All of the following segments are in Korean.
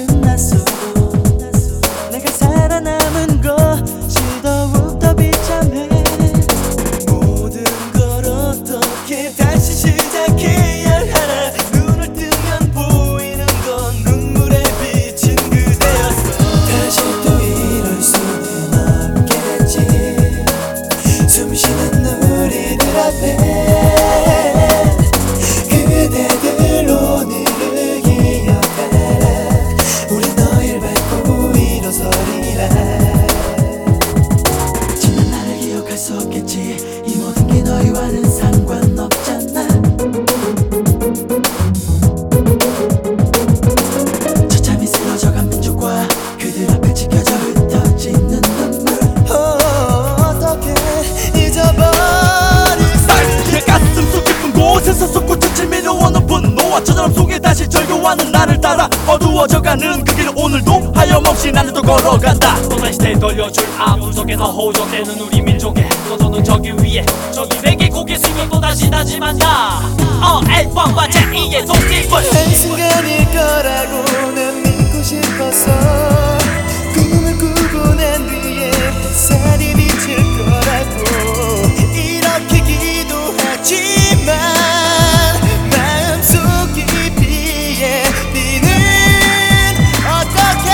만났어. 내가 살아남은 것이 더욱더 비참해. 모든 걸 어떻게 다시 시작해야 하나. 눈을 뜨면 보이는 건 눈물에 비친 그대였어. 다시 또 이럴 수는 없겠지. 숨쉬는 우리들 앞에 그대들 오늘을 기억하라. 우리 너희를 밟고 일어서리라. 지난 나를 기억할 수 없겠지. 이 모든 게 너희와는 상관없잖아. 처참히 쓰러져간 민족과 그들 앞에 지켜져 흩어지는 눈물. 어떻게 잊어버릴 수. 내 가슴 속 깊은 곳에서 솟구쳐 밀려오는 분노와 저절함 속에 다시 절교하는 나를 따라 어두워져가는 그 길을 오늘도 하염없이 나는 또 걸어간다. 또다시 되돌려줄 아픔 속에서 호적되는 우리 민족의 너도는 저기 위에 저기 내게 고개 숙여 또다시 다짐한다. 앨범과 제2의 도입을 한순간일 거라고 난 믿고 싶었어. 꿈을 꾸고 난 뒤에 햇살이 비칠 거라고 이렇게 기도하지만 마음속 깊이에 니는 어떡해.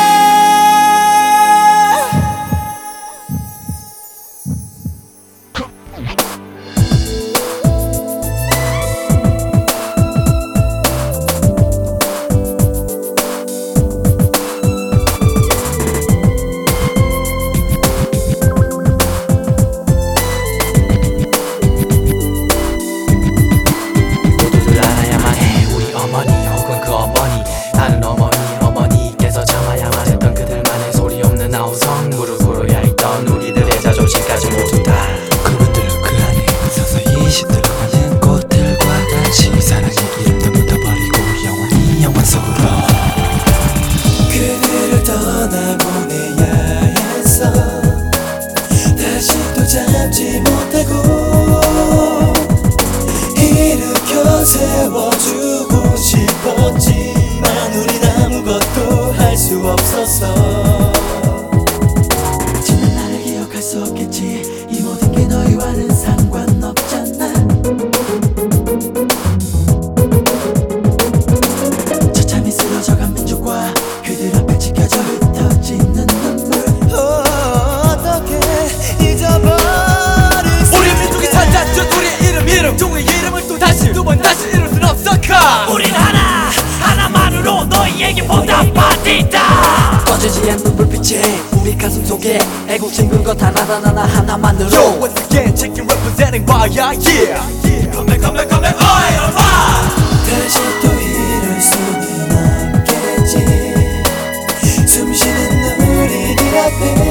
모두들 알아야만 해. 우리 어머니 혹은 그 어머니, 다른 어머니께서 참아야만 했던 그들만의 소리 없는 아우성, 무릎 꿇어야 했던 우리들의 자존심까지 모두 다 그분들 그 안에 서서 시들어가는 꽃들과 같이 사랑의 이름도 묻어버리고 영원히 영원 속으로 그들을 떠나보내야 했어. 다시 또 잡지 못하고 일으켜 세워주고 싶었지만 우린 아무것도 할 수 없었어. 지난 나를 기억할 수 없겠지. 이 모든 게 너희와는 상관없잖아. 처참히 쓰러져간 민족과 그들 앞에 지켜져 흩어지는 눈물. 어떻게 잊어버릴 수. 우리 민족이 찾았죠. 우리의 이름 종의 이름을 또 다시 두 번 다시 이룰 순 없어. 우린 하나만으로 너희에게 보답하리다. 꺼지지 않는 불빛에 우리 가슴 속에 애국심 근거 단 하나만으로. Yo, once again, chicken representing by yeah. Come back, alright. 다시 또 이럴 수는 없겠지. 숨쉬는 우리들 앞에